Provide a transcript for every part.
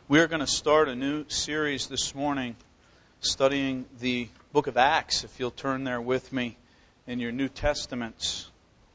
We're going to start a new series this morning studying the book of Acts, if you'll turn there with me in your New Testaments.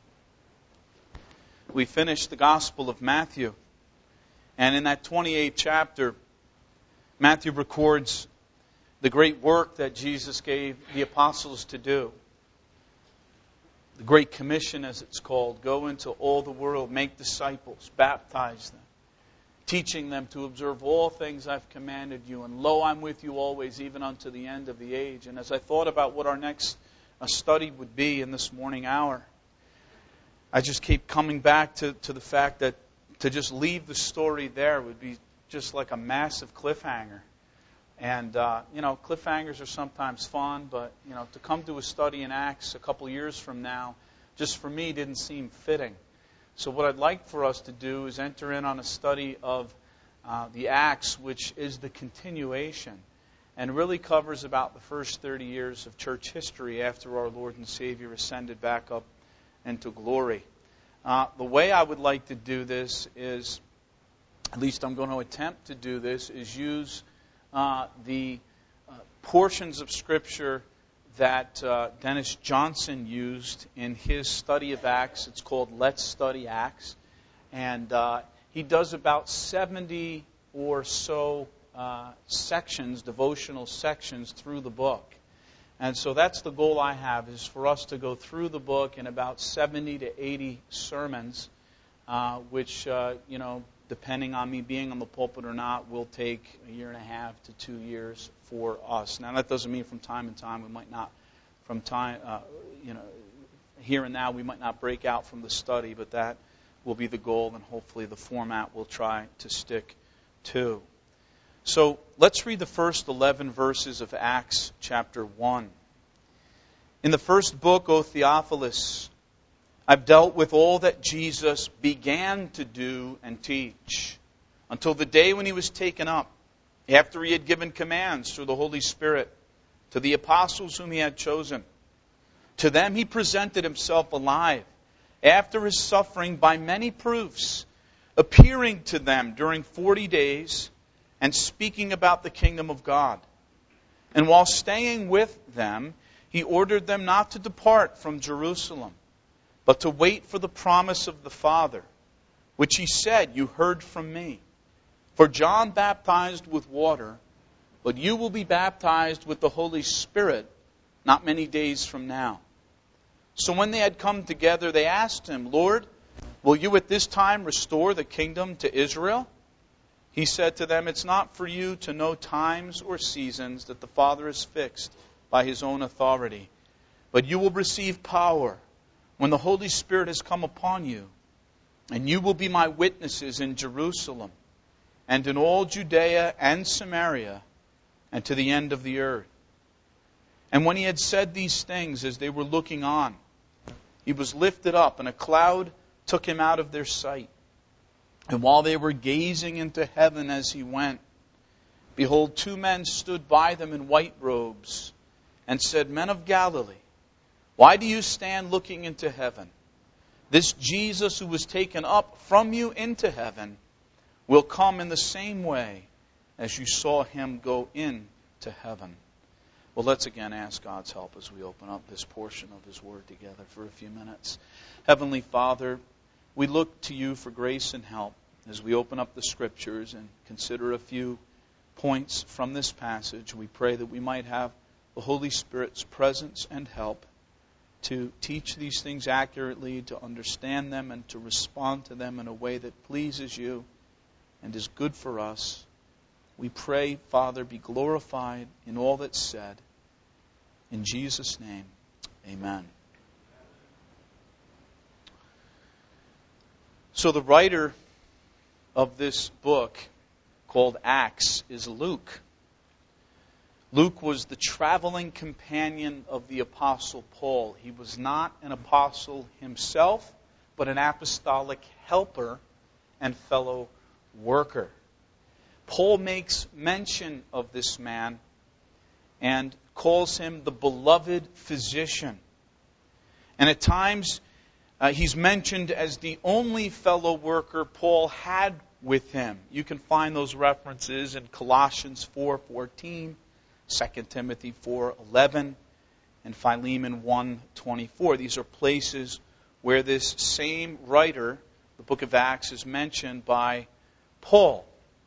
We finished the Gospel of Matthew, and in that 28th chapter, Matthew records the great work that Jesus gave the apostles to do. The Great Commission, as it's called. Go into all the world, make disciples, baptize them, teaching them to observe all things I've commanded you. And lo, I'm with you always, even unto the end of the age. And as I thought about what our next study would be in this morning hour, I just keep coming back to the fact that to just leave the story there would be just like a massive cliffhanger. And, cliffhangers are sometimes fun, but, to come to a study in Acts a couple years from now, just for me, didn't seem fitting. So what I'd like for us to do is enter in on a study of the Acts, which is the continuation, and really covers about the first 30 years of church history after our Lord and Savior ascended back up into glory. The way I would like to do this is, at least I'm going to attempt to do this, is use the portions of Scripture that Dennis Johnson used in his study of Acts. It's called Let's Study Acts. And he does about 70 or so sections, devotional sections through the book. And so that's the goal I have, is for us to go through the book in about 70 to 80 sermons, which, depending on me being on the pulpit or not, will take 1.5 years to 2 years for us. Now, that doesn't mean from time to time we might not, here and now we might not break out from the study, but that will be the goal, and hopefully the format we'll try to stick to. So let's read the first 11 verses of Acts chapter 1. In the first book, O Theophilus, I've dealt with all that Jesus began to do and teach until the day when he was taken up, after he had given commands through the Holy Spirit to the apostles whom he had chosen. To them he presented himself alive after his suffering by many proofs, appearing to them during 40 days and speaking about the kingdom of God. And while staying with them, he ordered them not to depart from Jerusalem, but to wait for the promise of the Father, which he said, you heard from me. For John baptized with water, but you will be baptized with the Holy Spirit not many days from now. So when they had come together, they asked him, Lord, will you at this time restore the kingdom to Israel? He said to them, it's not for you to know times or seasons that the Father has fixed by his own authority, but you will receive power when the Holy Spirit has come upon you, and you will be my witnesses in Jerusalem and in all Judea and Samaria and to the end of the earth. And when he had said these things, as they were looking on, he was lifted up, and a cloud took him out of their sight. And while they were gazing into heaven as he went, behold, 2 men stood by them in white robes and said, Men of Galilee, why do you stand looking into heaven? This Jesus who was taken up from you into heaven will come in the same way as you saw him go into heaven. Well, let's again ask God's help as we open up this portion of his word together for a few minutes. Heavenly Father, we look to you for grace and help as we open up the Scriptures and consider a few points from this passage. We pray that we might have the Holy Spirit's presence and help to teach these things accurately, to understand them, and to respond to them in a way that pleases you and is good for us. We pray, Father, be glorified in all that's said. In Jesus' name, amen. So the writer of this book, called Acts, is Luke. Luke was the traveling companion of the Apostle Paul. He was not an apostle himself, but an apostolic helper and fellow worker. Paul makes mention of this man and calls him the beloved physician. And at times, he's mentioned as the only fellow worker Paul had with him. You can find those references in Colossians 4:14, 2 Timothy 4:11, and Philemon 1:24. These are places where this same writer, the book of Acts, is mentioned by Paul.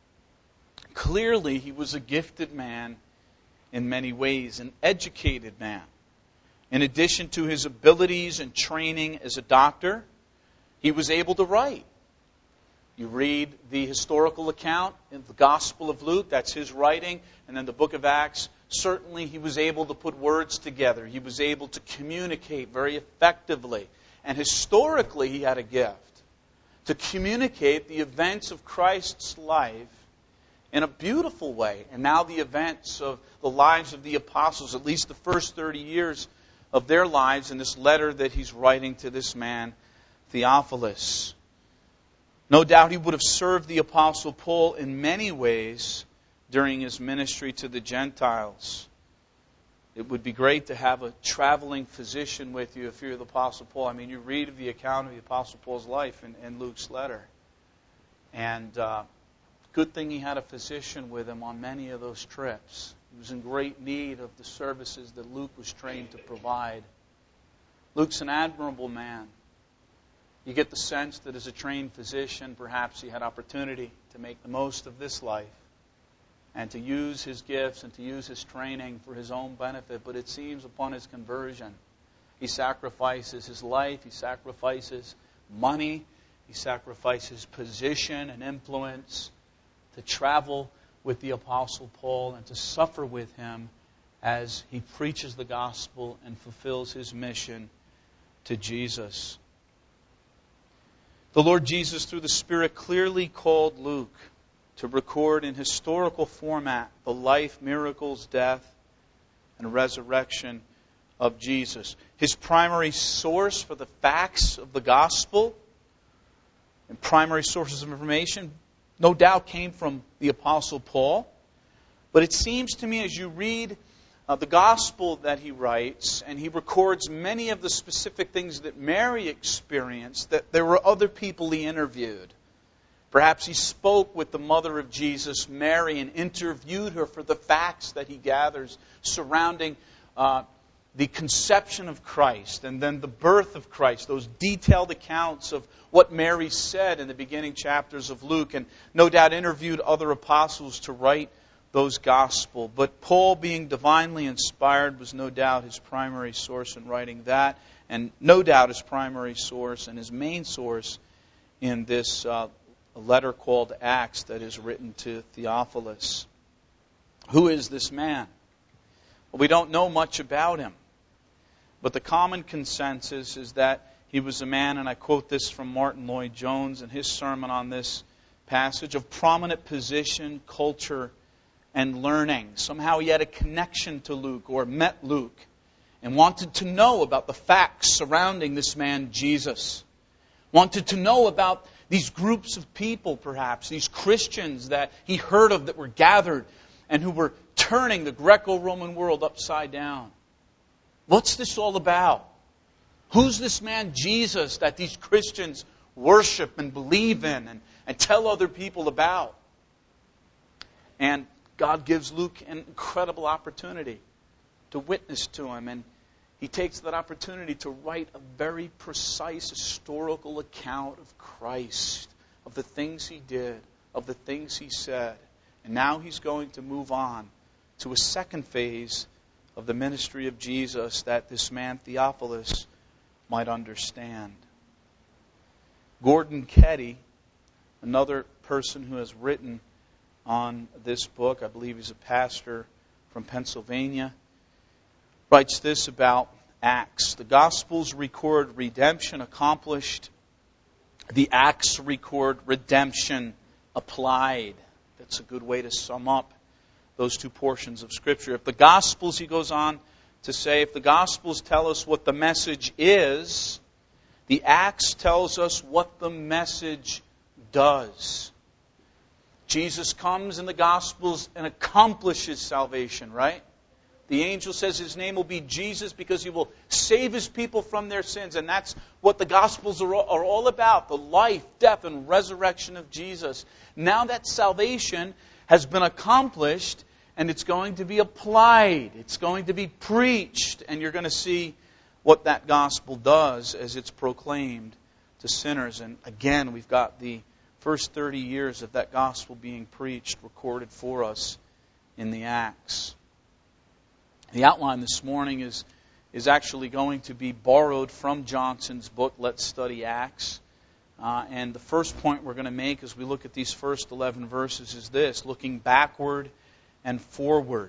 Clearly, he was a gifted man in many ways, an educated man. In addition to his abilities and training as a doctor, he was able to write. You read the historical account in the Gospel of Luke, that's his writing, and then the book of Acts. Certainly he was able to put words together. He was able to communicate very effectively. And historically he had a gift to communicate the events of Christ's life in a beautiful way. And now the events of the lives of the apostles, at least the first 30 years of their lives, in this letter that he's writing to this man, Theophilus. No doubt he would have served the Apostle Paul in many ways during his ministry to the Gentiles. It would be great to have a traveling physician with you if you're the Apostle Paul. I mean, you read of the account of the Apostle Paul's life in Luke's letter. And good thing he had a physician with him on many of those trips. He was in great need of the services that Luke was trained to provide. Luke's an admirable man. You get the sense that as a trained physician, perhaps he had opportunity to make the most of this life and to use his gifts and to use his training for his own benefit. But it seems upon his conversion, he sacrifices his life, he sacrifices money, he sacrifices position and influence to travel with the Apostle Paul and to suffer with him as he preaches the gospel and fulfills his mission to Jesus. The Lord Jesus, through the Spirit, clearly called Luke to record in historical format the life, miracles, death, and resurrection of Jesus. His primary source for the facts of the gospel and primary sources of information no doubt came from the Apostle Paul. But it seems to me as you read the gospel that he writes, and he records many of the specific things that Mary experienced, that there were other people he interviewed. Perhaps he spoke with the mother of Jesus, Mary, and interviewed her for the facts that he gathers surrounding the conception of Christ and then the birth of Christ, those detailed accounts of what Mary said in the beginning chapters of Luke, and no doubt interviewed other apostles to write those gospel. But Paul, being divinely inspired, was no doubt his primary source in writing that, and no doubt his primary source and his main source in this letter called Acts that is written to Theophilus. Who is this man? Well, we don't know much about him, but the common consensus is that he was a man, and I quote this from Martin Lloyd-Jones in his sermon on this passage, of prominent position, culture, and learning. Somehow he had a connection to Luke or met Luke and wanted to know about the facts surrounding this man Jesus. Wanted to know about these groups of people perhaps, these Christians that he heard of that were gathered and who were turning the Greco-Roman world upside down. What's this all about? Who's this man Jesus that these Christians worship and believe in and tell other people about? And God gives Luke an incredible opportunity to witness to him. And he takes that opportunity to write a very precise historical account of Christ, of the things he did, of the things he said. And now he's going to move on to a second phase of the ministry of Jesus that this man Theophilus might understand. Gordon Ketty, another person who has written on this book, I believe he's a pastor from Pennsylvania, writes this about Acts. The Gospels record redemption accomplished. The Acts record redemption applied. That's a good way to sum up those two portions of Scripture. If the Gospels, he goes on to say, if the Gospels tell us what the message is, the Acts tells us what the message does. Jesus comes in the Gospels and accomplishes salvation, right? The angel says his name will be Jesus because he will save his people from their sins. And that's what the Gospels are all about, the life, death, and resurrection of Jesus. Now that salvation has been accomplished, and it's going to be applied. It's going to be preached. And you're going to see what that gospel does as it's proclaimed to sinners. And again, we've got the first 30 years of that gospel being preached, recorded for us in the Acts. The outline this morning is actually going to be borrowed from Johnson's book, Let's Study Acts. And the first point we're going to make as we look at these first 11 verses is this, looking backward and forward.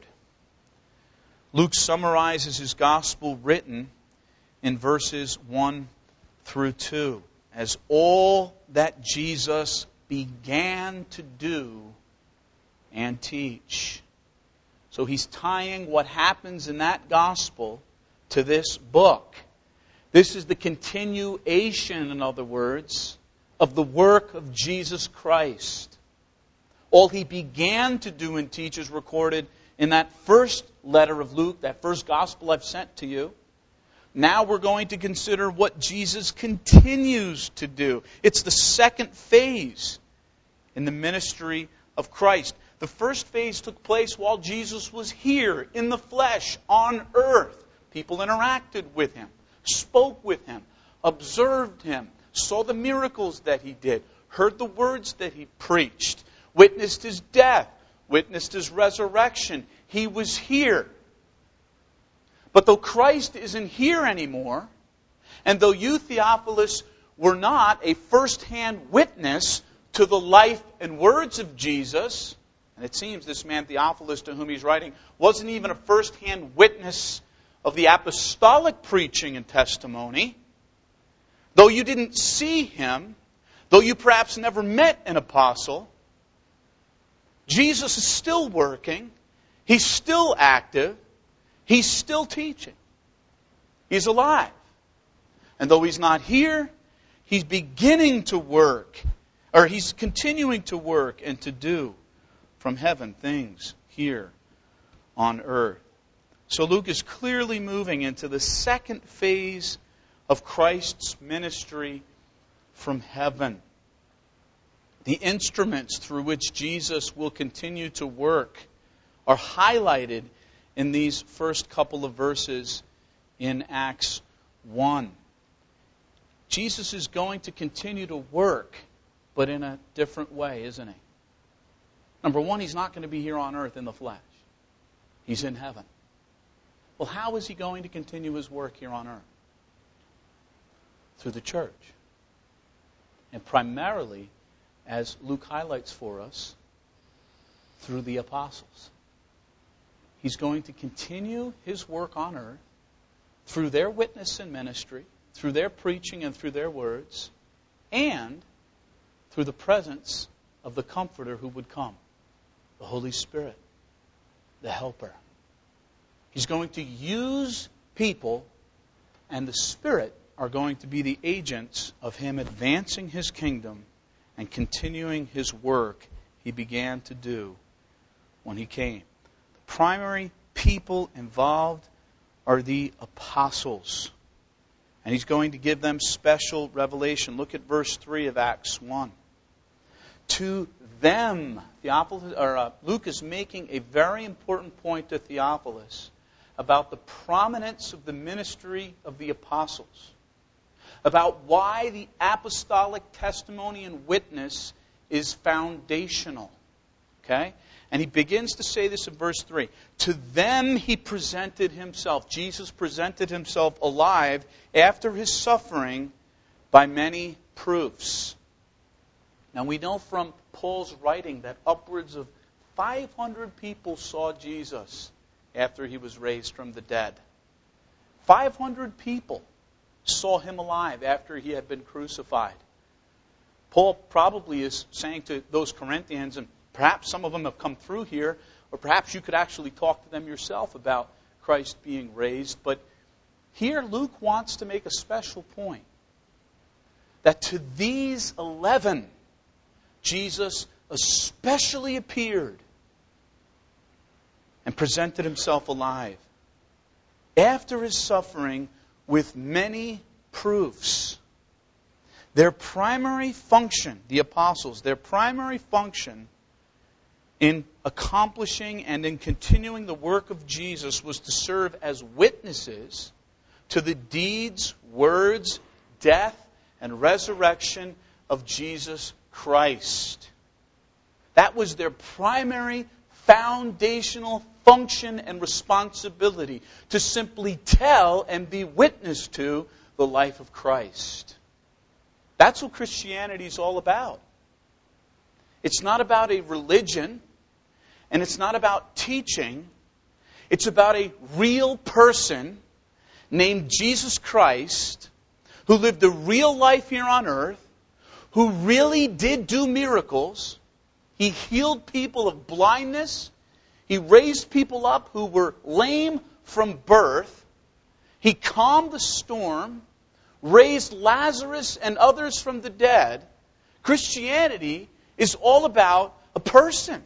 Luke summarizes his gospel written in verses 1 through 2 as all that Jesus began to do and teach. So he's tying what happens in that gospel to this book. This is the continuation, in other words, of the work of Jesus Christ. All he began to do and teach is recorded in that first letter of Luke, that first gospel I've sent to you. Now we're going to consider what Jesus continues to do. It's the second phase in the ministry of Christ. The first phase took place while Jesus was here, in the flesh, on earth. People interacted with him, spoke with him, observed him, saw the miracles that he did, heard the words that he preached, witnessed his death, witnessed his resurrection. He was here. But though Christ isn't here anymore, and though you, Theophilus, were not a first-hand witness to the life and words of Jesus, and it seems this man Theophilus to whom he's writing wasn't even a first-hand witness of the apostolic preaching and testimony, though you didn't see him, though you perhaps never met an apostle, Jesus is still working, he's still active, he's still teaching. He's alive. And though he's not here, he's beginning to work, or he's continuing to work and to do from heaven things here on earth. So Luke is clearly moving into the second phase of Christ's ministry from heaven. The instruments through which Jesus will continue to work are highlighted in these first couple of verses in Acts 1. Jesus is going to continue to work, but in a different way, isn't he? Number one, he's not going to be here on earth in the flesh. He's in heaven. Well, how is he going to continue his work here on earth? Through the church. And primarily, as Luke highlights for us, through the apostles. He's going to continue his work on earth through their witness and ministry, through their preaching and through their words, and through the presence of the Comforter who would come, the Holy Spirit, the Helper. He's going to use people, and the Spirit are going to be the agents of him advancing his kingdom and continuing his work he began to do when he came. The primary people involved are the apostles. And he's going to give them special revelation. Look at verse 3 of Acts 1. To them, Luke is making a very important point to Theophilus about the prominence of the ministry of the apostles, about why the apostolic testimony and witness is foundational. Okay? And he begins to say this in verse 3. To them he presented himself. Jesus presented himself alive after his suffering by many proofs. Now we know from Paul's writing that upwards of 500 people saw Jesus after he was raised from the dead. 500 people saw him alive after he had been crucified. Paul probably is saying to those Corinthians, and perhaps some of them have come through here, or perhaps you could actually talk to them yourself about Christ being raised. But here Luke wants to make a special point. That to these 11, Jesus especially appeared. and presented himself alive. After his suffering with many proofs, their primary function, the apostles, their primary function in accomplishing and in continuing the work of Jesus was to serve as witnesses to the deeds, words, death, and resurrection of Jesus Christ. That was their primary foundational function and responsibility, to simply tell and be witness to the life of Christ. That's what Christianity is all about. It's not about a religion, and it's not about teaching. It's about a real person named Jesus Christ, who lived a real life here on earth, who really did do miracles. He healed people of blindness. He raised people up who were lame from birth. He calmed the storm, raised Lazarus and others from the dead. Christianity is all about a person.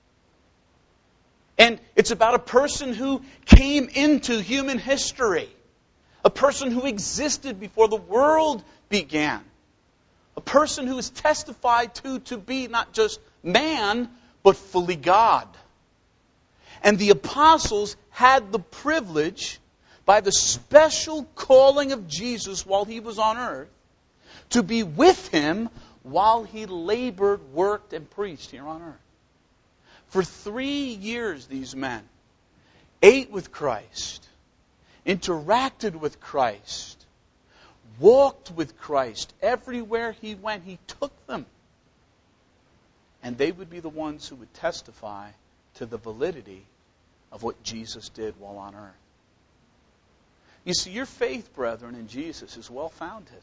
And it's about a person who came into human history. A person who existed before the world began. A person who is testified to be not just man, but fully God. And the apostles had the privilege, by the special calling of Jesus while he was on earth, to be with him while he labored, worked, and preached here on earth. For 3 years, these men ate with Christ, interacted with Christ, walked with Christ. Everywhere he went, he took them. And they would be the ones who would testify to the validity of what Jesus did while on earth. You see, your faith, brethren, in Jesus is well-founded.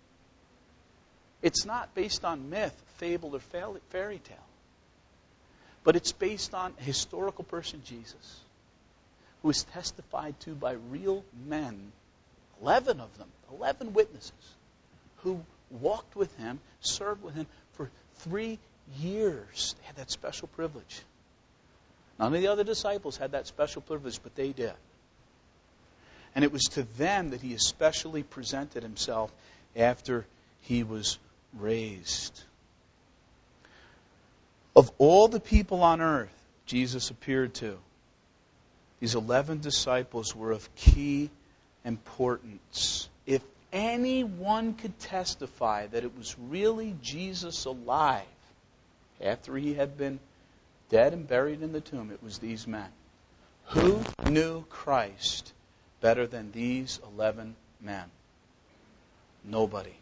It's not based on myth, fable, or fairy tale. But it's based on a historical person, Jesus, who is testified to by real men, 11 of them, 11 witnesses, who walked with him, served with him for 3 years. They had that special privilege. None of the other disciples had that special privilege, but they did. And it was to them that he especially presented himself after he was raised. Of all the people on earth Jesus appeared to, these 11 disciples were of key importance. If anyone could testify that it was really Jesus alive after he had been dead and buried in the tomb, it was these men. Who knew Christ better than these 11 men? Nobody.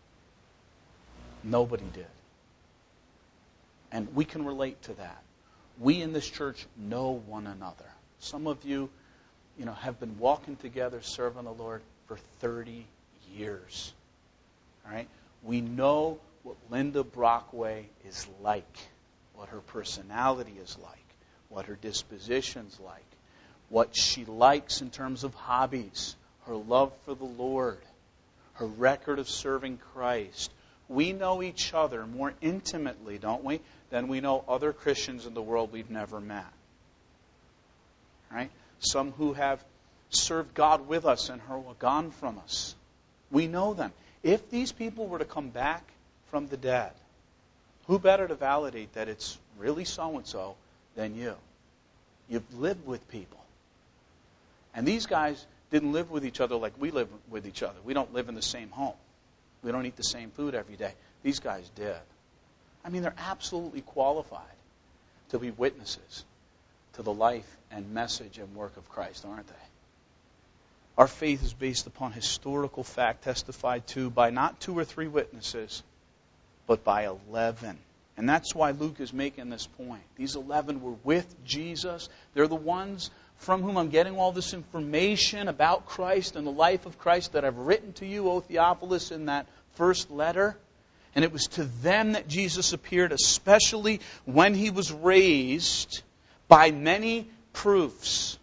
Nobody did. And we can relate to that. We in this church know one another. Some of you, have been walking together, serving the Lord for 30 years. All right? We know what Linda Brockway is like, what her personality is like, what her disposition's like, what she likes in terms of hobbies, her love for the Lord, her record of serving Christ. We know each other more intimately, don't we, than we know other Christians in the world we've never met. Right? Some who have served God with us and are gone from us. We know them. If these people were to come back from the dead, who better to validate that it's really so-and-so than you? You've lived with people. And these guys didn't live with each other like we live with each other. We don't live in the same home. We don't eat the same food every day. These guys did. I mean, they're absolutely qualified to be witnesses to the life and message and work of Christ, aren't they? Our faith is based upon historical fact testified to by not 2 or 3 witnesses, but by 11. And that's why Luke is making this point. These 11 were with Jesus. They're the ones from whom I'm getting all this information about Christ and the life of Christ that I've written to you, O Theophilus, in that first letter. And it was to them that Jesus appeared, especially when he was raised, by many proofs.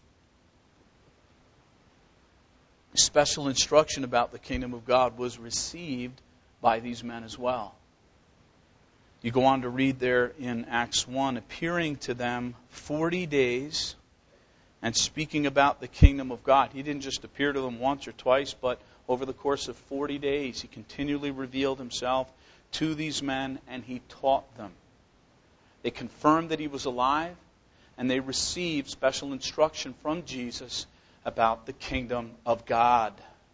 Special instruction about the kingdom of God was received by these men as well. You go on to read there in Acts 1, appearing to them 40 days and speaking about the kingdom of God. He didn't just appear to them once or twice, but over the course of 40 days, he continually revealed himself to these men, and he taught them. They confirmed that he was alive, and they received special instruction from Jesus about the kingdom of God.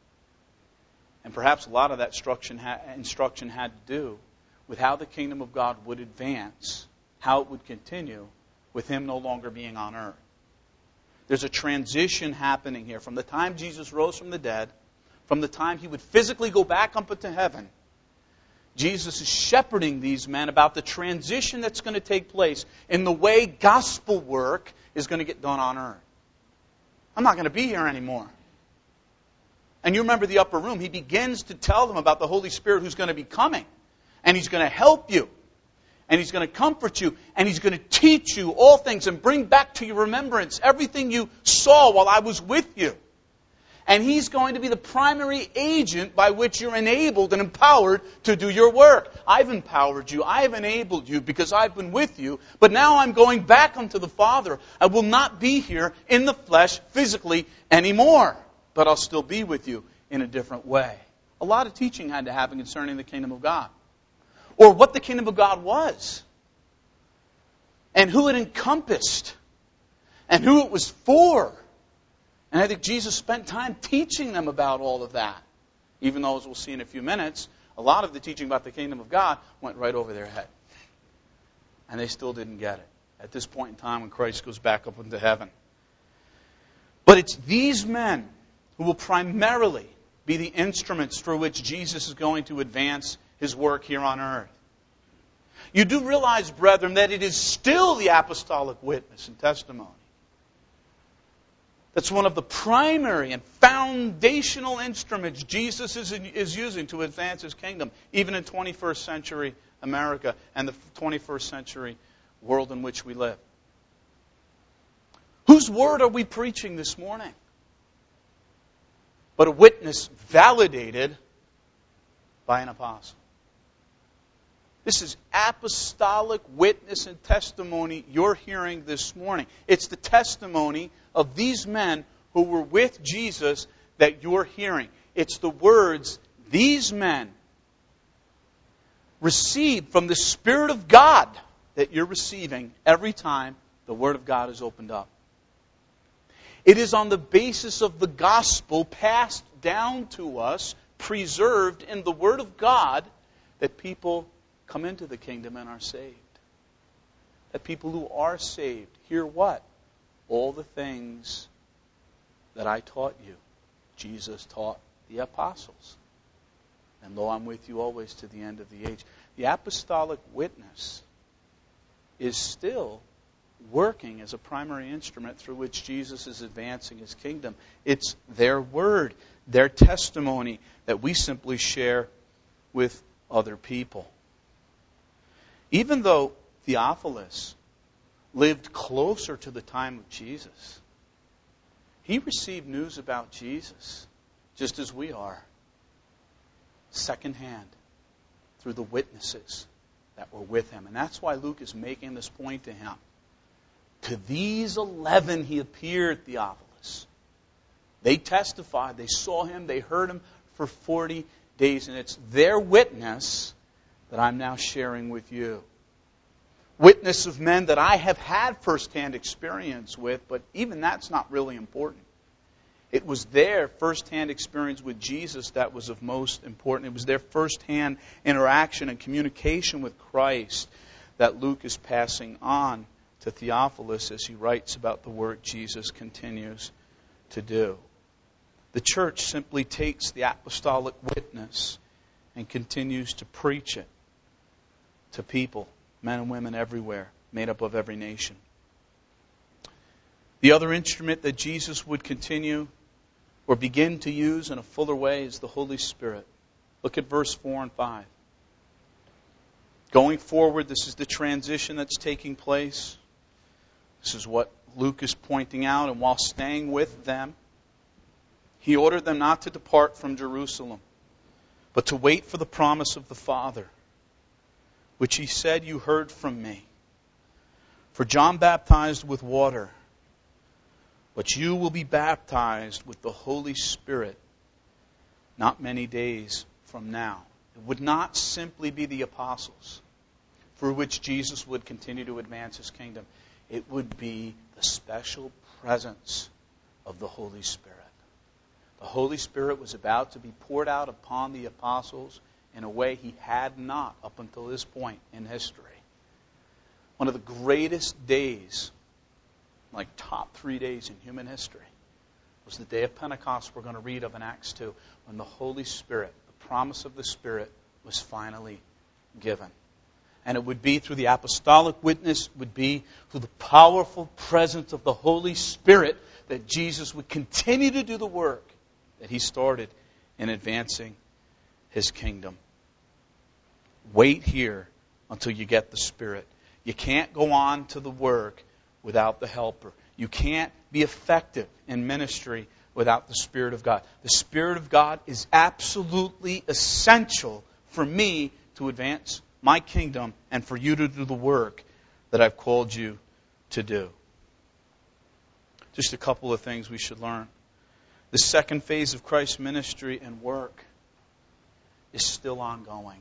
And perhaps a lot of that instruction had to do with how the kingdom of God would advance, how it would continue with him no longer being on earth. There's a transition happening here from the time Jesus rose from the dead, from the time he would physically go back up into heaven. Jesus is shepherding these men about the transition that's going to take place in the way gospel work is going to get done on earth. I'm not going to be here anymore. And you remember the upper room. He begins to tell them about the Holy Spirit who's going to be coming. And he's going to help you. And he's going to comfort you. And he's going to teach you all things and bring back to your remembrance everything you saw while I was with you. And he's going to be the primary agent by which you're enabled and empowered to do your work. I've empowered you. I have enabled you because I've been with you. But now I'm going back unto the Father. I will not be here in the flesh physically anymore. But I'll still be with you in a different way. A lot of teaching had to happen concerning the kingdom of God. Or what the kingdom of God was. And who it encompassed. And who it was for. And I think Jesus spent time teaching them about all of that. Even though, as we'll see in a few minutes, a lot of the teaching about the kingdom of God went right over their head. And they still didn't get it at this point in time when Christ goes back up into heaven. But it's these men who will primarily be the instruments through which Jesus is going to advance his work here on earth. You do realize, brethren, that it is still the apostolic witness and testimony. That's one of the primary and foundational instruments Jesus is using to advance his kingdom, even in 21st century America and the 21st century world in which we live. Whose word are we preaching this morning? But a witness validated by an apostle. This is apostolic witness and testimony you're hearing this morning. It's the testimony of these men who were with Jesus that you're hearing. It's the words these men received from the Spirit of God that you're receiving every time the Word of God is opened up. It is on the basis of the gospel passed down to us, preserved in the Word of God, that people come into the kingdom and are saved. That people who are saved hear what? All the things that I taught you. Jesus taught the apostles. And lo, I'm with you always to the end of the age. The apostolic witness is still working as a primary instrument through which Jesus is advancing his kingdom. It's their word, their testimony that we simply share with other people. Even though Theophilus lived closer to the time of Jesus, he received news about Jesus just as we are, secondhand, through the witnesses that were with him. And that's why Luke is making this point to him. To these 11 he appeared, Theophilus. They testified, they saw him, they heard him for 40 days. And it's their witness that I'm now sharing with you. Witness of men that I have had firsthand experience with, but even that's not really important. It was their firsthand experience with Jesus that was of most important. It was their firsthand interaction and communication with Christ that Luke is passing on to Theophilus as he writes about the work Jesus continues to do. The church simply takes the apostolic witness and continues to preach it to people, men and women everywhere, made up of every nation. The other instrument that Jesus would continue or begin to use in a fuller way is the Holy Spirit. Look at verse 4 and 5. Going forward, this is the transition that's taking place. This is what Luke is pointing out. And while staying with them, he ordered them not to depart from Jerusalem, but to wait for the promise of the Father, which he said, you heard from me. For John baptized with water, But you will be baptized with the Holy Spirit not many days from now. It would not simply be the apostles through which Jesus would continue to advance his kingdom. It would be the special presence of the Holy Spirit. The Holy Spirit was about to be poured out upon the apostles in a way he had not up until this point in history. One of the greatest days, like top 3 days in human history, was the day of Pentecost we're going to read of in Acts 2, when the Holy Spirit, the promise of the Spirit, was finally given. And it would be through the apostolic witness, would be through the powerful presence of the Holy Spirit that Jesus would continue to do the work that he started in advancing his kingdom. Wait here until you get the Spirit. You can't go on to the work without the helper. You can't be effective in ministry without the Spirit of God. The Spirit of God is absolutely essential for me to advance my kingdom and for you to do the work that I've called you to do. Just a couple of things we should learn. The second phase of Christ's ministry and work is still ongoing.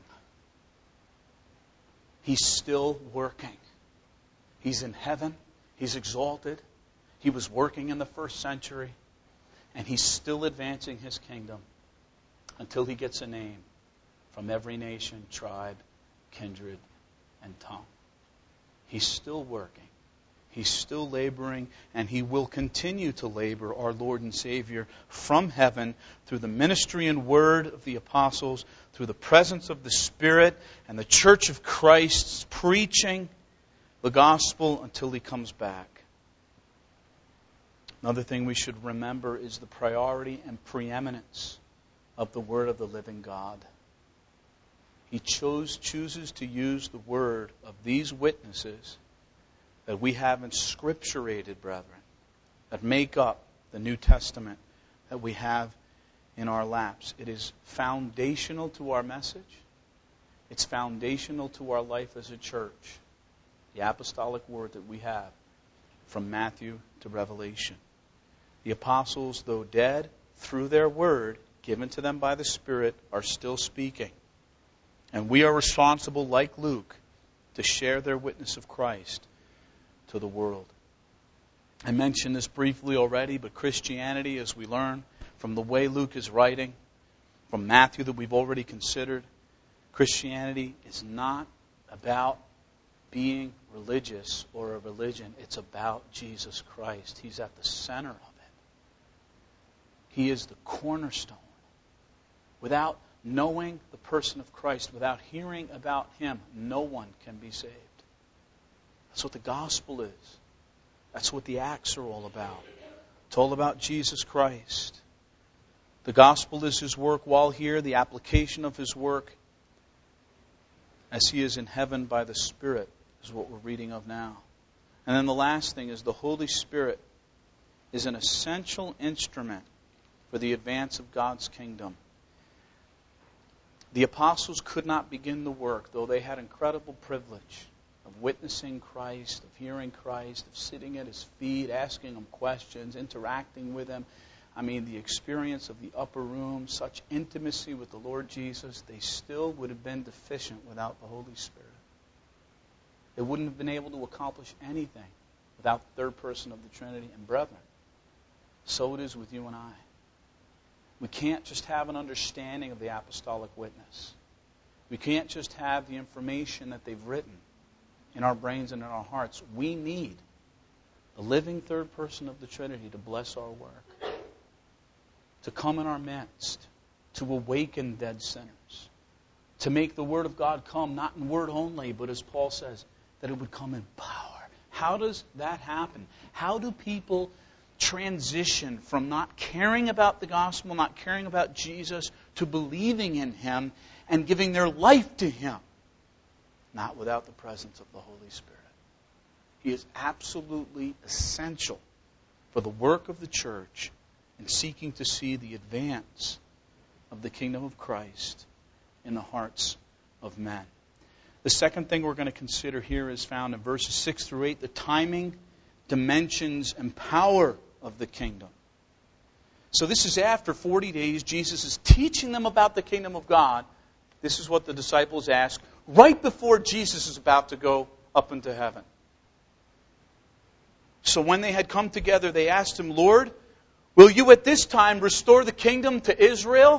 He's still working. He's in heaven. He's exalted. He was working in the first century. And he's still advancing his kingdom until he gets a name from every nation, tribe, kindred, and tongue. He's still working. He's still laboring, and he will continue to labor, our Lord and Savior, from heaven through the ministry and word of the apostles, through the presence of the Spirit and the Church of Christ's preaching the gospel until he comes back. Another thing we should remember is the priority and preeminence of the Word of the living God. He chooses to use the word of these witnesses that we have inscripturated, brethren, that make up the New Testament that we have in our laps. It is foundational to our message. It's foundational to our life as a church. The apostolic word that we have from Matthew to Revelation. The apostles, though dead, through their word given to them by the Spirit, are still speaking. And we are responsible, like Luke, to share their witness of Christ to the world. I mentioned this briefly already, but Christianity, as we learn from the way Luke is writing, from Matthew that we've already considered, Christianity is not about being religious or a religion. It's about Jesus Christ. He's at the center of it. He is the cornerstone. Without knowing the person of Christ, without hearing about him, no one can be saved. That's what the gospel is. That's what the Acts are all about. It's all about Jesus Christ. The gospel is his work while here, the application of his work as he is in heaven by the Spirit is what we're reading of now. And then the last thing is the Holy Spirit is an essential instrument for the advance of God's kingdom. The apostles could not begin the work, though they had incredible privilege of witnessing Christ, of hearing Christ, of sitting at his feet, asking him questions, interacting with him. I mean, the experience of the upper room, such intimacy with the Lord Jesus, they still would have been deficient without the Holy Spirit. They wouldn't have been able to accomplish anything without the third person of the Trinity. And brethren, so it is with you and I. We can't just have an understanding of the apostolic witness. We can't just have the information that they've written in our brains and in our hearts. We need the living third person of the Trinity to bless our work, to come in our midst, to awaken dead sinners, to make the Word of God come, not in word only, but as Paul says, that it would come in power. How does that happen? How do people transition from not caring about the gospel, not caring about Jesus, to believing in him and giving their life to him? Not without the presence of the Holy Spirit. He is absolutely essential for the work of the church in seeking to see the advance of the kingdom of Christ in the hearts of men. The second thing we're going to consider here is found in verses 6 through 8, the timing, dimensions, and power of the kingdom. So this is after 40 days. Jesus is teaching them about the kingdom of God. This is what the disciples ask right before Jesus is about to go up into heaven. So when they had come together, they asked him, Lord, will you at this time restore the kingdom to Israel?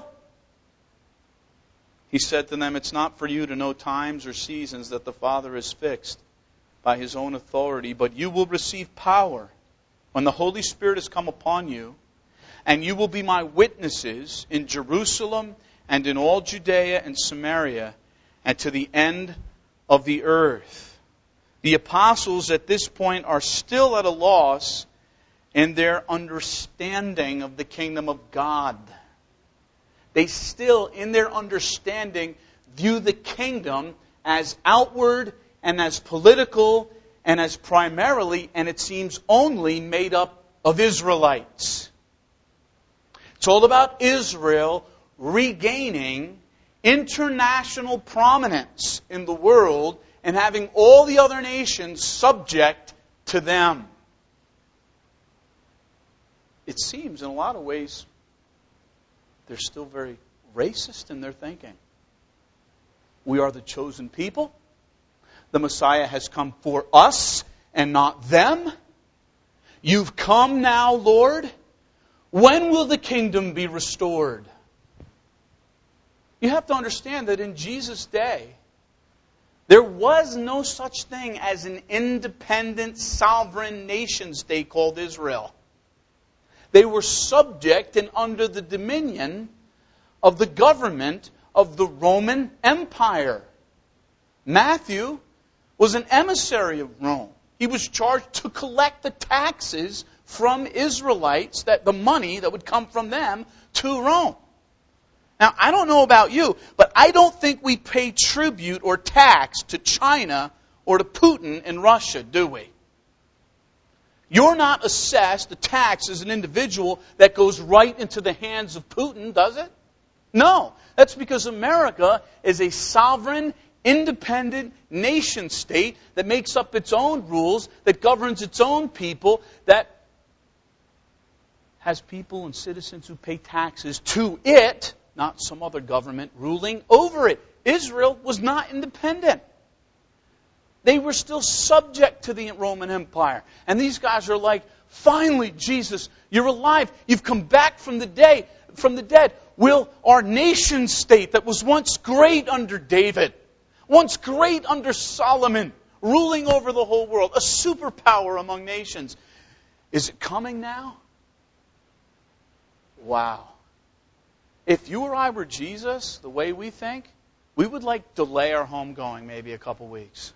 He said to them, it's not for you to know times or seasons that the Father has fixed by His own authority, but you will receive power when the Holy Spirit has come upon you, and you will be my witnesses in Jerusalem and in all Judea and Samaria and to the end of the earth. The apostles at this point are still at a loss in their understanding of the kingdom of God. They still, in their understanding, view the kingdom as outward and as political and as primarily, and it seems only, made up of Israelites. It's all about Israel regaining international prominence in the world and having all the other nations subject to them. It seems in a lot of ways they're still very racist in their thinking. We are the chosen people. The Messiah has come for us and not them. You've come now, Lord. When will the kingdom be restored? You have to understand that in Jesus' day, there was no such thing as an independent, sovereign nation state called Israel. They were subject and under the dominion of the government of the Roman Empire. Matthew was an emissary of Rome. He was charged to collect the taxes from Israelites, that the money that would come from them to Rome. Now, I don't know about you, but I don't think we pay tribute or tax to China or to Putin in Russia, do we? You're not assessed a tax as an individual that goes right into the hands of Putin, does it? No. That's because America is a sovereign, independent nation state that makes up its own rules, that governs its own people, that has people and citizens who pay taxes to it, not some other government ruling over it. Israel was not independent. They were still subject to the Roman Empire. And these guys are like, finally, Jesus, you're alive. You've come back from the dead. Will our nation state that was once great under David, once great under Solomon, ruling over the whole world, a superpower among nations, is it coming now? Wow. If you or I were Jesus, the way we think, we would delay our homegoing maybe a couple weeks.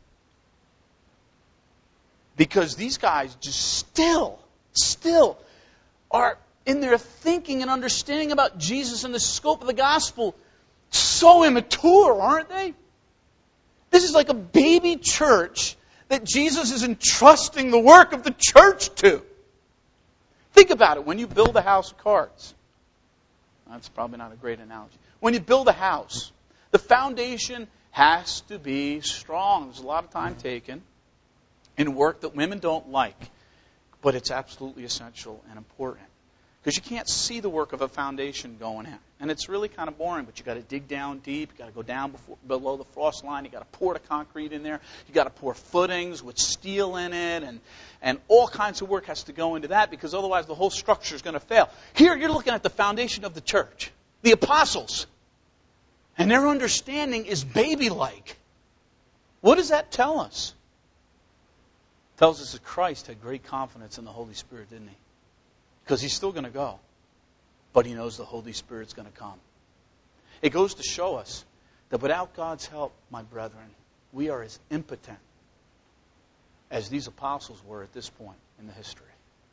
Because these guys just still are in their thinking and understanding about Jesus and the scope of the gospel so immature, aren't they? This is like a baby church that Jesus is entrusting the work of the church to. Think about it. When you build a house of cards, that's probably not a great analogy. When you build a house, the foundation has to be strong. There's a lot of time taken in work that women don't like, but it's absolutely essential and important. Because you can't see the work of a foundation going in. And it's really kind of boring, but you've got to dig down deep. You've got to go down below the frost line. You've got to pour the concrete in there. You've got to pour footings with steel in it. And all kinds of work has to go into that, because otherwise the whole structure is going to fail. Here you're looking at the foundation of the church, the apostles. And their understanding is baby-like. What does that tell us? It tells us that Christ had great confidence in the Holy Spirit, didn't he? Because he's still going to go. But he knows the Holy Spirit's going to come. It goes to show us that without God's help, my brethren, we are as impotent as these apostles were at this point in the history.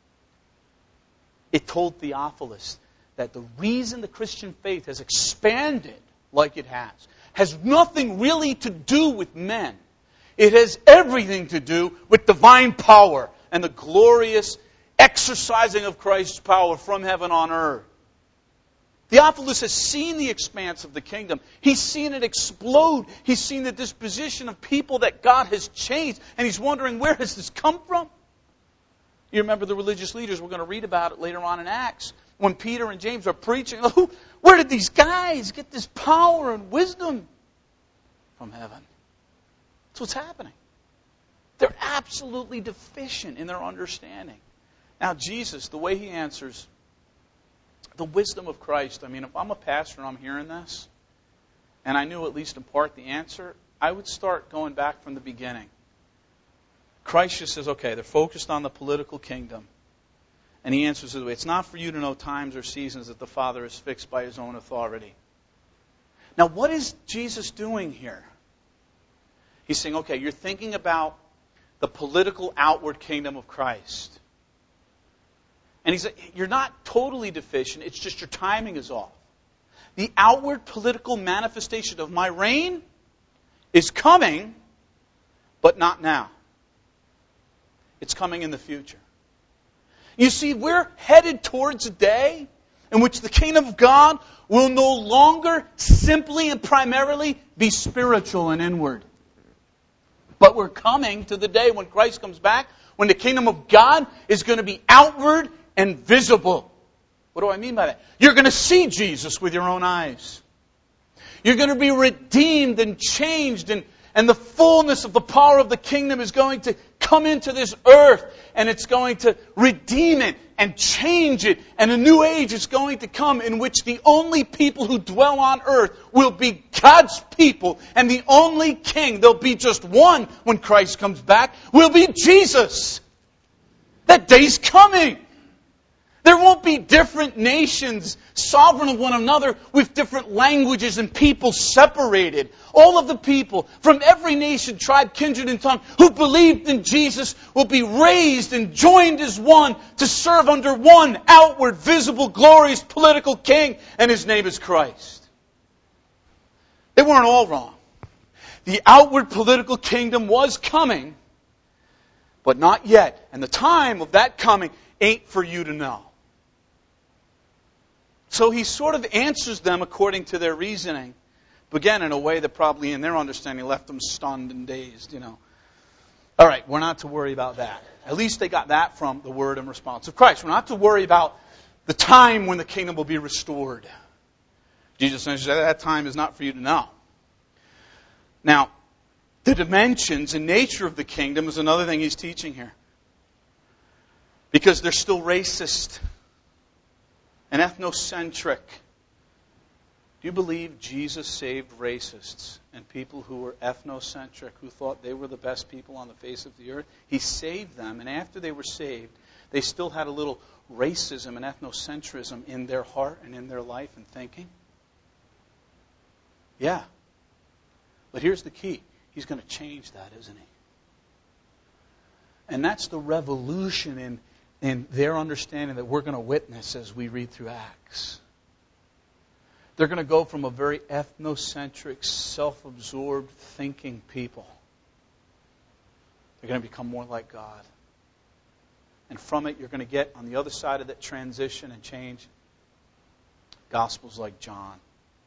It told Theophilus that the reason the Christian faith has expanded like it has nothing really to do with men. It has everything to do with divine power and the glorious exercising of Christ's power from heaven on earth. Theophilus has seen the expanse of the kingdom. He's seen it explode. He's seen the disposition of people that God has changed. And he's wondering, where has this come from? You remember the religious leaders, we're going to read about it later on in Acts, when Peter and James are preaching, where did these guys get this power and wisdom? From heaven. That's what's happening. They're absolutely deficient in their understanding. Now, Jesus, the way He answers the wisdom of Christ, I mean, if I'm a pastor and I'm hearing this, and I knew at least in part the answer, I would start going back from the beginning. Christ just says, okay, they're focused on the political kingdom. And He answers this way, it's not for you to know times or seasons that the Father has fixed by His own authority. Now, what is Jesus doing here? He's saying, okay, you're thinking about the political outward kingdom of Christ. And He said, you're not totally deficient, it's just your timing is off. The outward political manifestation of my reign is coming, but not now. It's coming in the future. You see, we're headed towards a day in which the kingdom of God will no longer simply and primarily be spiritual and inward. But we're coming to the day when Christ comes back, when the kingdom of God is going to be outward and visible. What do I mean by that? You're going to see Jesus with your own eyes. You're going to be redeemed and changed, and the fullness of the power of the kingdom is going to come into this earth, and it's going to redeem it and change it, and a new age is going to come in which the only people who dwell on earth will be God's people, and the only king, there'll be just one when Christ comes back, will be Jesus. That day's coming. There won't be different nations sovereign of one another with different languages and people separated. All of the people from every nation, tribe, kindred, and tongue who believed in Jesus will be raised and joined as one to serve under one outward, visible, glorious political king, and His name is Christ. They weren't all wrong. The outward political kingdom was coming, but not yet. And the time of that coming ain't for you to know. So He sort of answers them according to their reasoning. But again, in a way that probably in their understanding left them stunned and dazed, All right, we're not to worry about that. At least they got that from the word and response of Christ. We're not to worry about the time when the kingdom will be restored. Jesus says that time is not for you to know. Now, the dimensions and nature of the kingdom is another thing He's teaching here. Because they're still racist and ethnocentric. Do you believe Jesus saved racists and people who were ethnocentric, who thought they were the best people on the face of the earth? He saved them, and after they were saved, they still had a little racism and ethnocentrism in their heart and in their life and thinking? Yeah. But here's the key. He's going to change that, isn't He? And that's the revolution in their understanding that we're going to witness as we read through Acts. They're going to go from a very ethnocentric, self-absorbed thinking people. They're going to become more like God. And from it, you're going to get, on the other side of that transition and change, Gospels like John.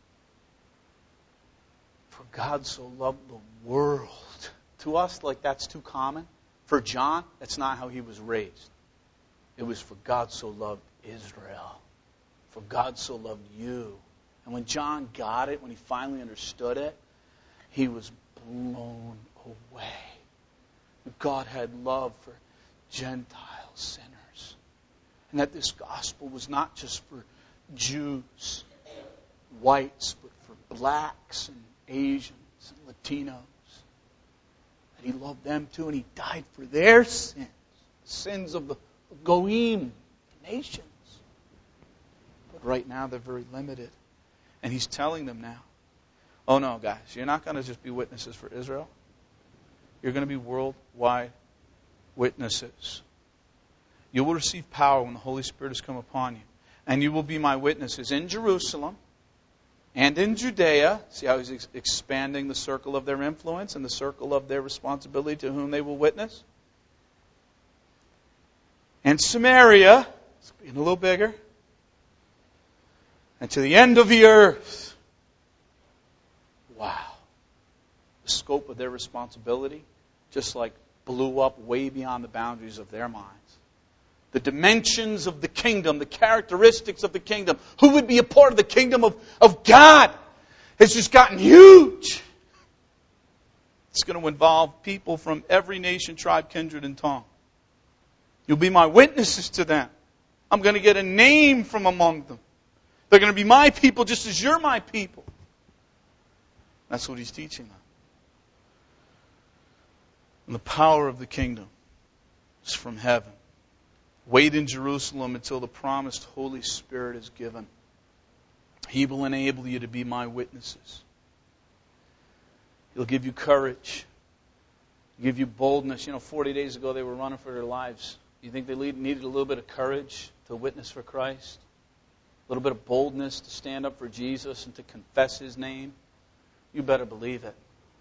For God so loved the world. To us, like that's too common. For John, that's not how he was raised. It was for God so loved Israel. For God so loved you. And when John got it, when he finally understood it, he was blown away. God had love for Gentile sinners. And that this gospel was not just for Jews, whites, but for blacks and Asians and Latinos. That He loved them too, and He died for their sins. Sins of the Goyim, nations. But right now they're very limited. And He's telling them now, oh no, guys, you're not going to just be witnesses for Israel. You're going to be worldwide witnesses. You will receive power when the Holy Spirit has come upon you. And you will be my witnesses in Jerusalem and in Judea. See how He's expanding the circle of their influence and the circle of their responsibility to whom they will witness. And Samaria, it's getting a little bigger. And to the end of the earth. Wow. The scope of their responsibility just like blew up way beyond the boundaries of their minds. the dimensions of the kingdom, the characteristics of the kingdom, who would be a part of the kingdom of God, has just gotten huge. It's going to involve people from every nation, tribe, kindred, and tongue. You'll be my witnesses to them. I'm going to get a name from among them. They're going to be my people just as you're my people. That's what he's teaching them. And the power of the kingdom is from heaven. Wait in Jerusalem until the promised Holy Spirit is given. He will enable you to be my witnesses. He'll give you courage. He'll give you boldness. 40 days ago they were running for their lives. You think they needed a little bit of courage to witness for Christ? A little bit of boldness to stand up for Jesus and to confess His name? You better believe it.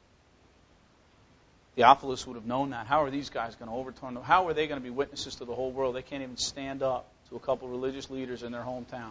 Theophilus would have known that. How are these guys going to overturn them? How are they going to be witnesses to the whole world? They can't even stand up to a couple of religious leaders in their hometown.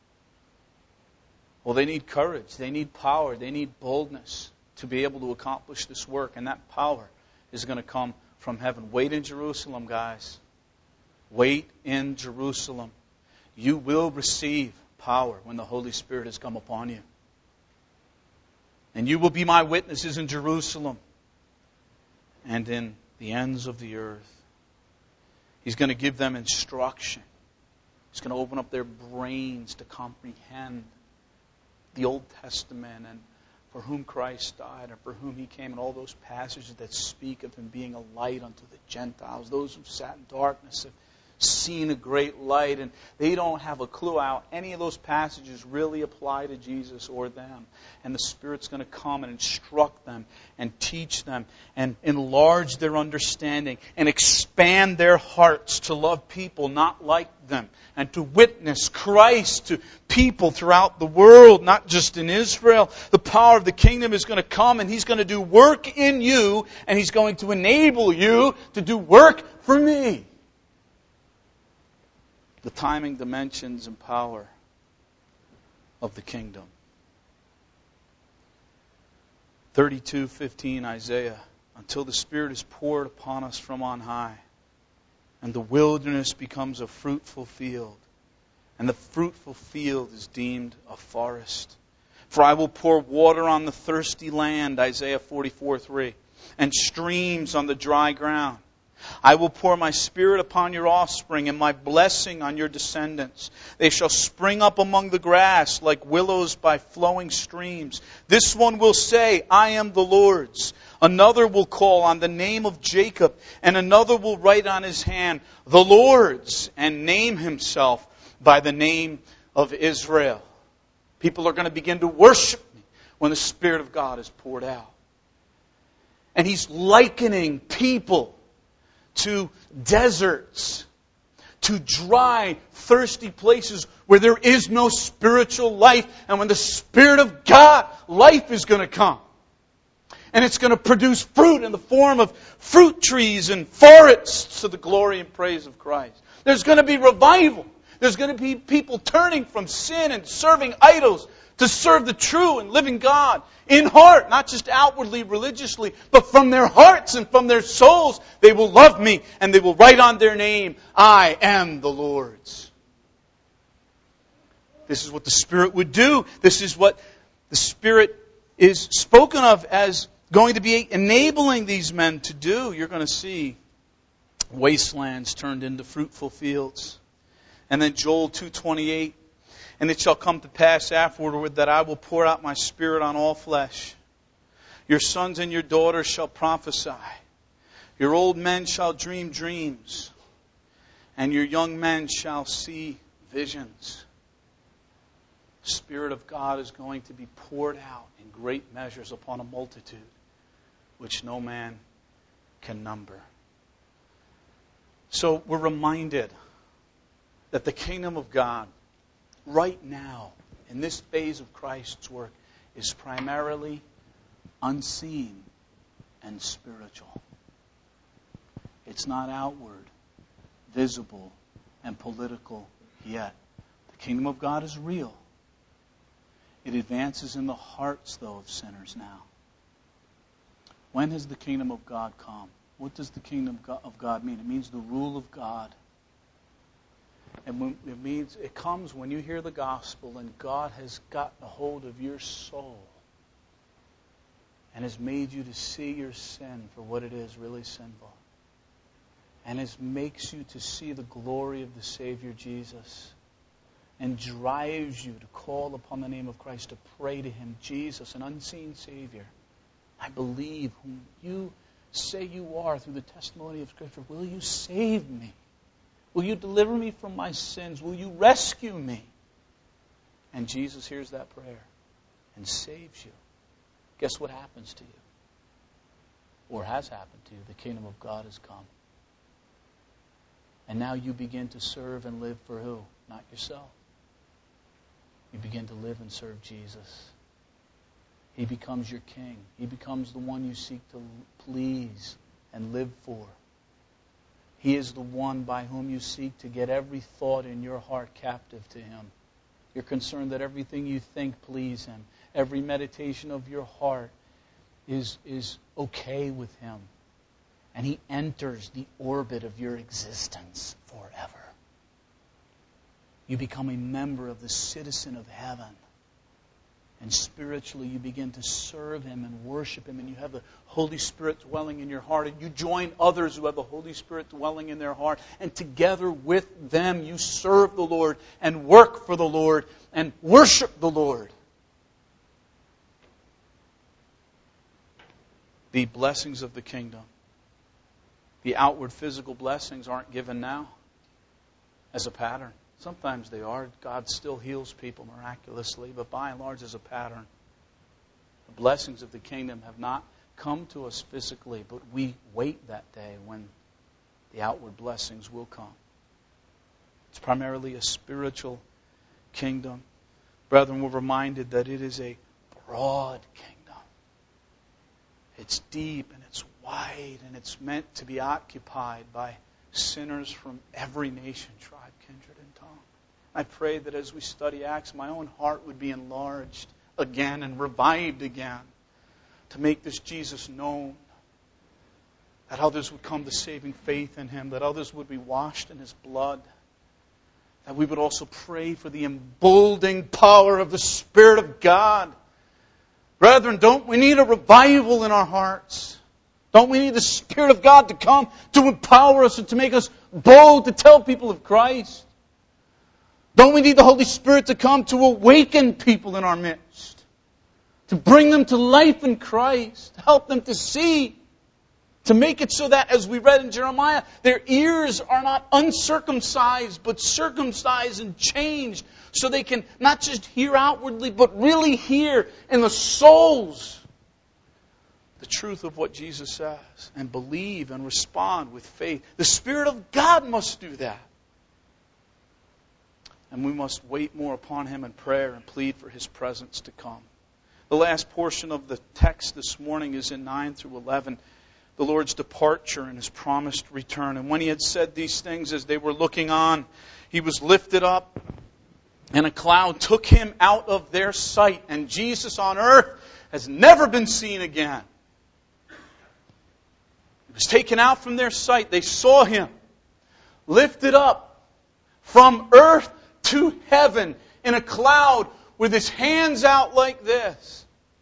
Well, they need courage. They need power. They need boldness to be able to accomplish this work. And that power is going to come from heaven. Wait in Jerusalem, guys. Wait in Jerusalem. You will receive power when the Holy Spirit has come upon you. And you will be my witnesses in Jerusalem and in the ends of the earth. He's going to give them instruction. He's going to open up their brains to comprehend the Old Testament and for whom Christ died and for whom He came, and all those passages that speak of Him being a light unto the Gentiles. Those who sat in darkness have seen a great light, and they don't have a clue how any of those passages really apply to Jesus or them. And the Spirit's going to come and instruct them and teach them and enlarge their understanding and expand their hearts to love people not like them and to witness Christ to people throughout the world, not just in Israel. The power of the kingdom is going to come, and He's going to do work in you, and He's going to enable you to do work for me. The timing, dimensions, and power of the kingdom. 32:15, Isaiah. Until the Spirit is poured upon us from on high, and the wilderness becomes a fruitful field, and the fruitful field is deemed a forest. For I will pour water on the thirsty land, Isaiah 44:3, and streams on the dry ground. I will pour my Spirit upon your offspring and my blessing on your descendants. They shall spring up among the grass like willows by flowing streams. This one will say, I am the Lord's. Another will call on the name of Jacob, and another will write on his hand, the Lord's, and name himself by the name of Israel. People are going to begin to worship me when the Spirit of God is poured out. And He's likening people to deserts, to dry, thirsty places where there is no spiritual life. And when the Spirit of God, life is going to come. And it's going to produce fruit in the form of fruit trees and forests to the glory and praise of Christ. There's going to be revival. There's going to be people turning from sin and serving idols to serve the true and living God in heart, not just outwardly, religiously, but from their hearts and from their souls. They will love me and they will write on their name, I am the Lord's. This is what the Spirit would do. This is what the Spirit is spoken of as going to be enabling these men to do. You're going to see wastelands turned into fruitful fields. And then Joel 2:28. And it shall come to pass afterward that I will pour out my Spirit on all flesh. Your sons and your daughters shall prophesy. Your old men shall dream dreams. And your young men shall see visions. The Spirit of God is going to be poured out in great measures upon a multitude, which no man can number. So we're reminded that the kingdom of God right now, in this phase of Christ's work, is primarily unseen and spiritual. It's not outward, visible, and political yet. The kingdom of God is real. It advances in the hearts, though, of sinners now. When has the kingdom of God come? What does the kingdom of God mean? It means the rule of God And it means it comes when you hear the gospel and God has gotten a hold of your soul and has made you to see your sin for what it is, really sinful. And it makes you to see the glory of the Savior Jesus. And drives you to call upon the name of Christ, to pray to Him, Jesus, an unseen Savior. I believe whom you say you are through the testimony of Scripture. Will you save me? Will you deliver me from my sins? Will you rescue me? And Jesus hears that prayer and saves you. Guess what happens to you? Or has happened to you? The kingdom of God has come. And now you begin to serve and live for who? Not yourself. You begin to live and serve Jesus. He becomes your king. He becomes the one you seek to please and live for. He is the one by whom you seek to get every thought in your heart captive to Him. You're concerned that everything you think please Him. Every meditation of your heart is okay with Him. And He enters the orbit of your existence forever. You become a member of the citizen of heaven. And spiritually you begin to serve Him and worship Him. And you have the Holy Spirit dwelling in your heart. And you join others who have the Holy Spirit dwelling in their heart. And together with them you serve the Lord and work for the Lord and worship the Lord. The blessings of the kingdom. The outward physical blessings aren't given now as a pattern. Sometimes they are. God still heals people miraculously, but by and large as a pattern. The blessings of the kingdom have not come to us physically, but we wait that day when the outward blessings will come. It's primarily a spiritual kingdom. Brethren, we're reminded that it is a broad kingdom. It's deep and it's wide and it's meant to be occupied by sinners from every nation, tribe, kindred, and tongue. I pray that as we study Acts, my own heart would be enlarged again and revived again to make this Jesus known. That others would come to saving faith in Him. That others would be washed in His blood. That we would also pray for the emboldening power of the Spirit of God. Brethren, don't we need a revival in our hearts? Don't we need the Spirit of God to come to empower us and to make us bold to tell people of Christ? Don't we need the Holy Spirit to come to awaken people in our midst? To bring them to life in Christ? To help them to see? To make it so that, as we read in Jeremiah, their ears are not uncircumcised, but circumcised and changed, so they can not just hear outwardly, but really hear in the souls the truth of what Jesus says, and believe and respond with faith. The Spirit of God must do that. And we must wait more upon Him in prayer and plead for His presence to come. The last portion of the text this morning is in 9 through 11. The Lord's departure and His promised return. And when He had said these things, as they were looking on, He was lifted up, and a cloud took Him out of their sight. And Jesus on earth has never been seen again. He was taken out from their sight. They saw Him lifted up from earth to heaven in a cloud with His hands out like this.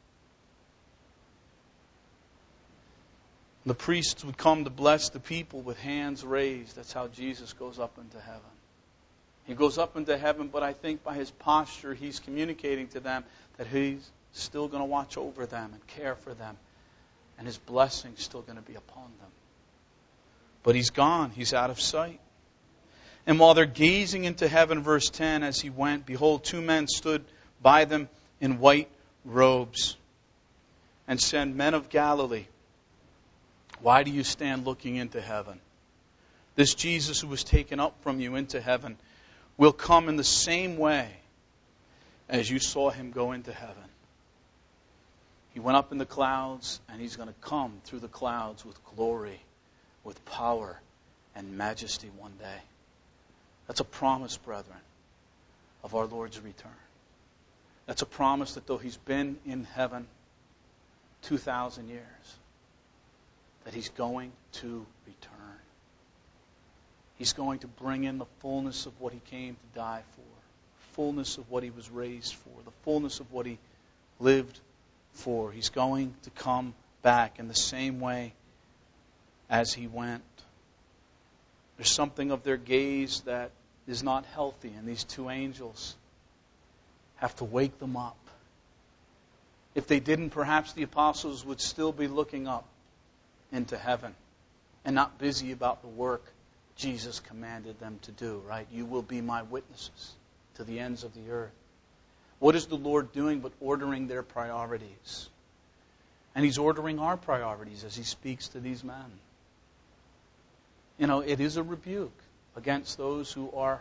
The priests would come to bless the people with hands raised. That's how Jesus goes up into heaven. He goes up into heaven, but I think by His posture, He's communicating to them that He's still going to watch over them and care for them. And His blessing's still going to be upon them. But He's gone. He's out of sight. And while they're gazing into heaven, verse 10, as He went, behold, 2 men stood by them in white robes and said, Men of Galilee, why do you stand looking into heaven? This Jesus who was taken up from you into heaven will come in the same way as you saw Him go into heaven. He went up in the clouds, and He's going to come through the clouds with glory, with power, and majesty one day. That's a promise, brethren, of our Lord's return. That's a promise that though He's been in heaven 2,000 years, that He's going to return. He's going to bring in the fullness of what He came to die for, fullness of what He was raised for, the fullness of what He lived for. He's going to come back in the same way as He went. There's something of their gaze that is not healthy, and these two angels have to wake them up. If they didn't, perhaps the apostles would still be looking up into heaven and not busy about the work Jesus commanded them to do, right? You will be my witnesses to the ends of the earth. What is the Lord doing but ordering their priorities? And He's ordering our priorities as He speaks to these men. You know, it is a rebuke against those who are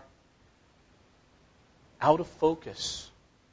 out of focus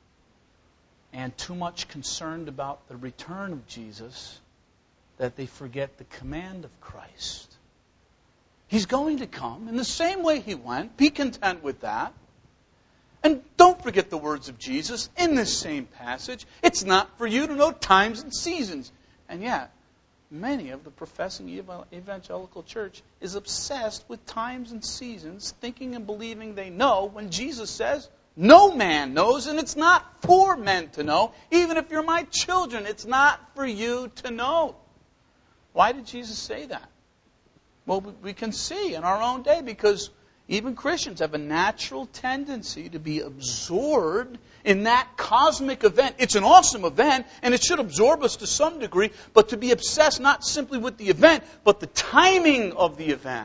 and too much concerned about the return of Jesus that they forget the command of Christ. He's going to come in the same way He went. Be content with that. And don't forget the words of Jesus in this same passage. It's not for you to know times and seasons. And yet, many of the professing evangelical church is obsessed with times and seasons, thinking and believing they know, when Jesus says, no man knows, and it's not for men to know. Even if you're my children, it's not for you to know. Why did Jesus say that? Well, we can see in our own day, because even Christians have a natural tendency to be absorbed in that cosmic event. It's an awesome event, and it should absorb us to some degree, but to be obsessed not simply with the event, but the timing of the event.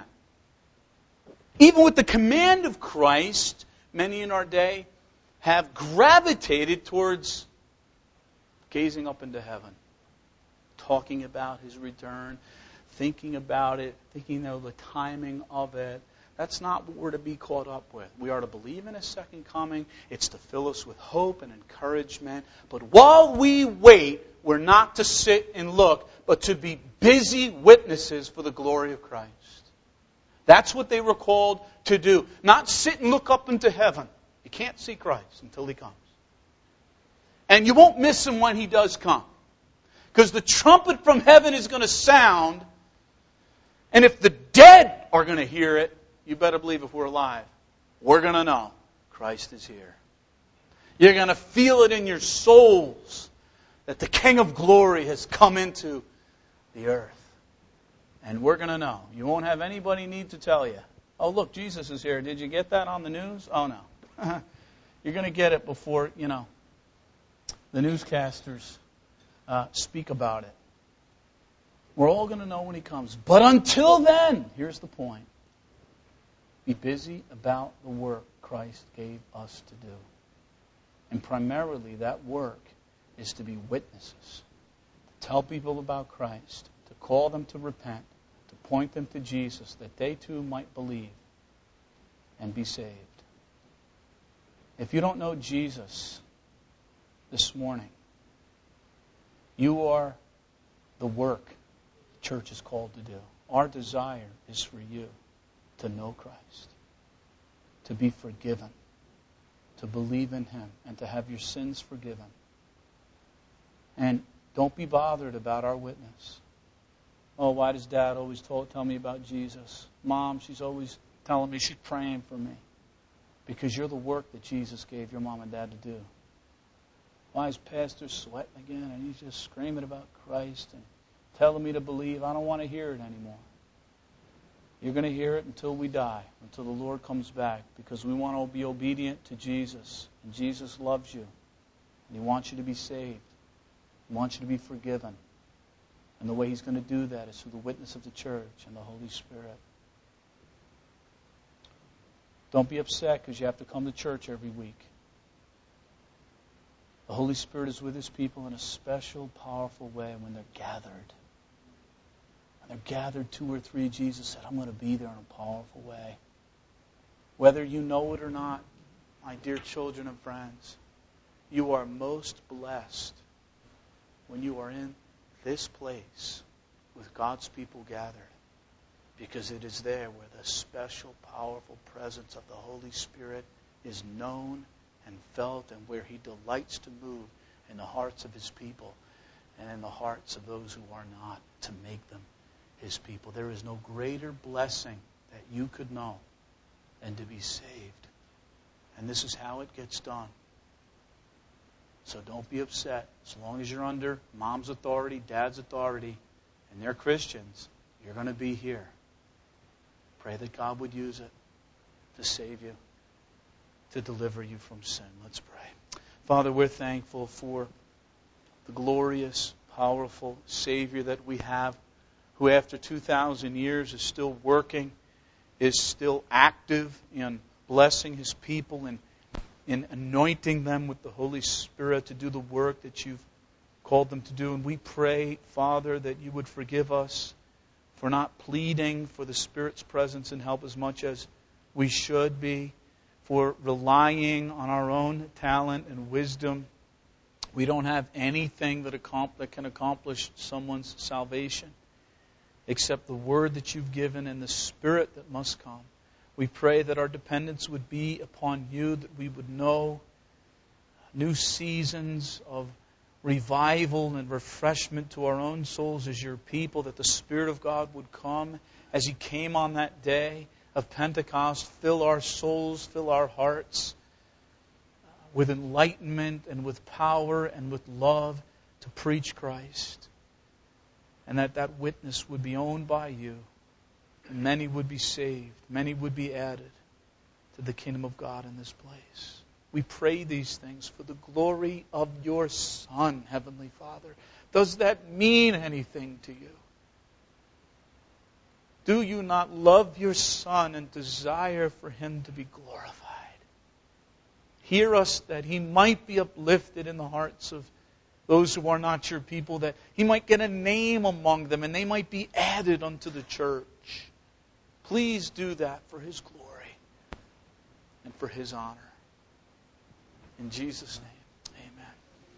Even with the command of Christ, many in our day have gravitated towards gazing up into heaven, talking about His return, thinking about it, thinking of the timing of it. That's not what we're to be caught up with. We are to believe in His second coming. It's to fill us with hope and encouragement. But while we wait, we're not to sit and look, but to be busy witnesses for the glory of Christ. That's what they were called to do. Not sit and look up into heaven. You can't see Christ until He comes. And you won't miss Him when He does come. Because the trumpet from heaven is going to sound. And if the dead are going to hear it, you better believe if we're alive, we're going to know Christ is here. You're going to feel it in your souls that the King of Glory has come into the earth. And we're going to know. You won't have anybody need to tell you, oh, look, Jesus is here. Did you get that on the news? Oh, no. You're going to get it before, the newscasters speak about it. We're all going to know when He comes. But until then, here's the point. Be busy about the work Christ gave us to do. And primarily that work is to be witnesses. To tell people about Christ. To call them to repent. To point them to Jesus. That they too might believe and be saved. If you don't know Jesus this morning, you are the work the church is called to do. Our desire is for you to know Christ, to be forgiven, to believe in Him, and to have your sins forgiven. And don't be bothered about our witness. Oh, why does Dad always tell me about Jesus? Mom, she's always telling me she's praying for me. Because you're the work that Jesus gave your mom and dad to do. Why is Pastor sweating again and he's just screaming about Christ and telling me to believe? I don't want to hear it anymore. You're going to hear it until we die, until the Lord comes back, because we want to be obedient to Jesus. And Jesus loves you. And He wants you to be saved. He wants you to be forgiven. And the way He's going to do that is through the witness of the church and the Holy Spirit. Don't be upset because you have to come to church every week. The Holy Spirit is with His people in a special, powerful way when they're gathered. When they're gathered, 2 or 3, Jesus said, I'm going to be there in a powerful way. Whether you know it or not, my dear children and friends, you are most blessed when you are in this place with God's people gathered. Because it is there where the special, powerful presence of the Holy Spirit is known and felt, and where He delights to move in the hearts of His people and in the hearts of those who are not, to make them His people. There is no greater blessing that you could know and to be saved. And this is how it gets done. So don't be upset. As long as you're under mom's authority, dad's authority, and they're Christians, you're going to be here. Pray that God would use it to save you, to deliver you from sin. Let's pray. Father, we're thankful for the glorious, powerful Savior that we have, who after 2,000 years is still working, is still active in blessing His people and in anointing them with the Holy Spirit to do the work that You've called them to do. And we pray, Father, that You would forgive us for not pleading for the Spirit's presence and help as much as we should be, for relying on our own talent and wisdom. We don't have anything that can accomplish someone's salvation except the Word that You've given and the Spirit that must come. We pray that our dependence would be upon You, that we would know new seasons of revival and refreshment to our own souls as Your people, that the Spirit of God would come as He came on that day of Pentecost, fill our souls, fill our hearts with enlightenment and with power and with love to preach Christ. And that witness would be owned by You. And many would be saved. Many would be added to the kingdom of God in this place. We pray these things for the glory of Your Son, Heavenly Father. Does that mean anything to You? Do you not love Your Son and desire for Him to be glorified? Hear us that He might be uplifted in the hearts of those who are not Your people, that He might get a name among them and they might be added unto the church. Please do that for His glory and for His honor. In Jesus' name.